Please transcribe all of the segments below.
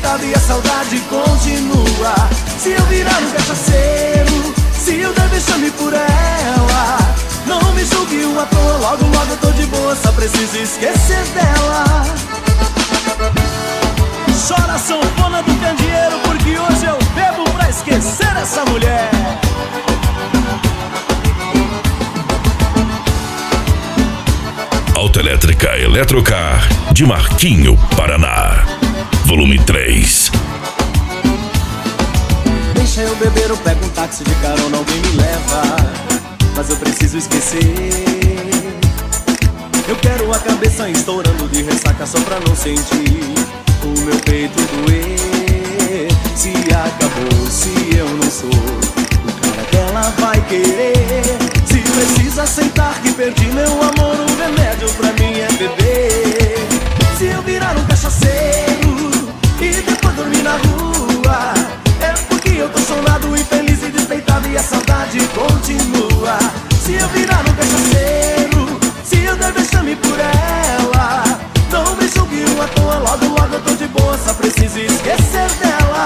despeitado e a saudade continua. Se eu virar um cachaceiro, se eu der vexame por ela, não me julgue à toa, logo logo eu tô de boa, só preciso esquecer dela. Chora a sanfona do candeeiro, porque hoje eu bebo pra esquecer essa mulher. Autoelétrica Eletrocar de Marquinho, Paraná. Volume 3. Deixa eu beber, eu pego um táxi de carona, alguém me leva, mas eu preciso esquecer. Eu quero a cabeça estourando de ressaca só pra não sentir o meu peito doer. Se acabou, se eu não sou o cara que ela vai querer, se precisa aceitar que perdi meu amor, o remédio pra mim é beber. Se eu virar um cachaceiro e depois dormir na rua, é porque eu tô chorado, infeliz e despeitado e a saudade continua. Se eu virar um cachaceiro, se eu der vexame por ela, não me julgue à toa, logo logo eu tô de boa, só preciso esquecer dela.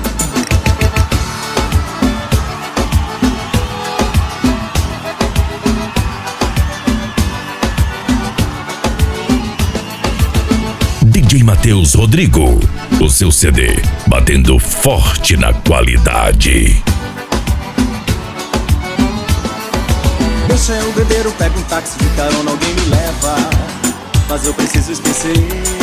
DJ Matheus Rodrigo, o seu CD batendo forte na qualidade. Deixa eu beber, eu pego um táxi de carona, alguém me leva, mas eu preciso esquecer.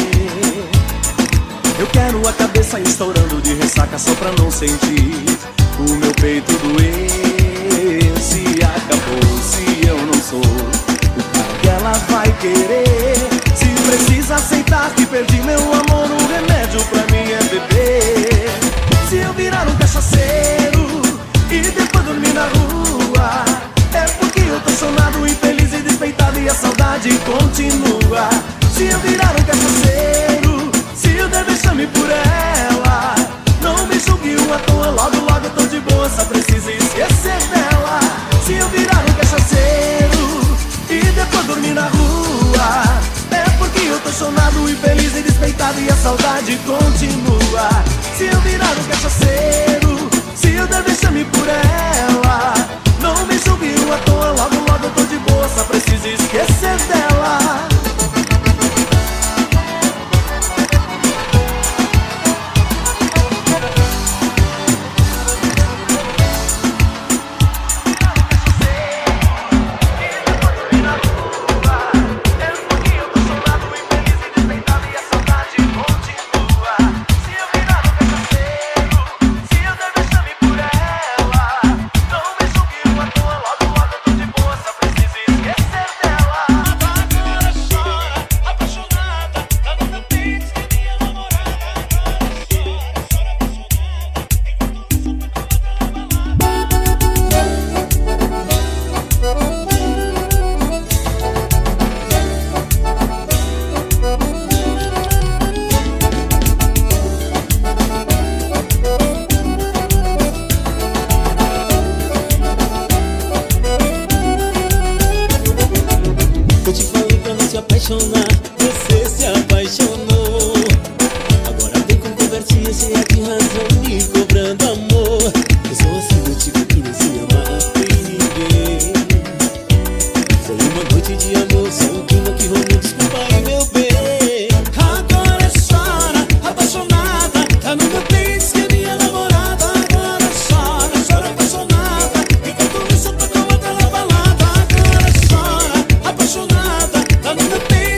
Eu quero a cabeça estourando de ressaca só pra não sentir o meu peito doer. Se acabou, se eu não sou o cara que ela vai querer, se precisa aceitar que perdi meu amor, o remédio pra mim é beber. Se eu virar um cachaceiro e depois dormir na rua, é porque eu tô chorado, infeliz e despeitado e a saudade continua. Se eu virar um cachaceiro, se eu der vexame por ela, não me julgue à toa, logo logo eu tô de boa, só preciso esquecer dela. Se eu virar um cachaceiro e depois dormir na rua, é porque eu tô chorado, infeliz e despeitado e a saudade continua. Se eu virar um cachaceiro, se eu der vexame por ela, não me julgue à toa, logo logo eu tô de boa, só preciso esquecer dela. Você se apaixonou. Agora vem com conversinha cheia de razão, me cobrando amor. Eu sou assim do tipo que não se ama em ninguém. Foi uma noite de amor, só um clima que rolou, desculpa aí meu bem. Agora chora, apaixonada, tá no meu peito que é minha namorada. Agora chora, chora apaixonada, enquanto isso eu tô com aquela balada. Agora chora, apaixonada, tá no meu peito.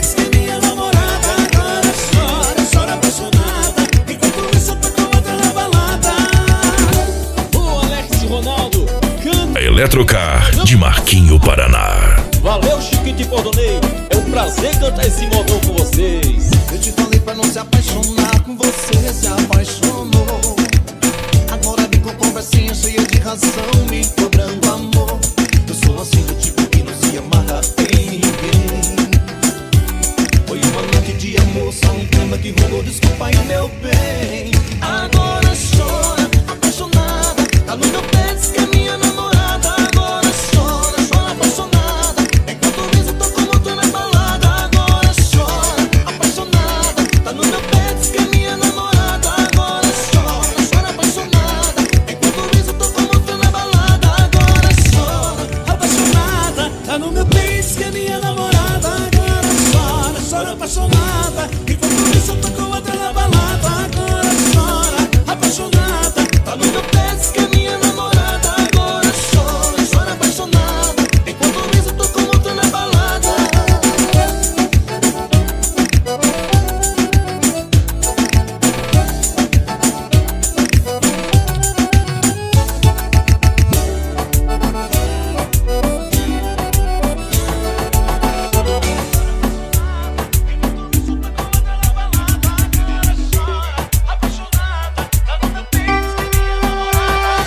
Eletrocar de Marquinho, Paraná. Valeu, Chiquinho Bordoneio, é um prazer cantar esse modão com vocês. Eu te falei pra não se apaixonar, com você se apaixonou. Agora vem com conversinha cheia de razão, me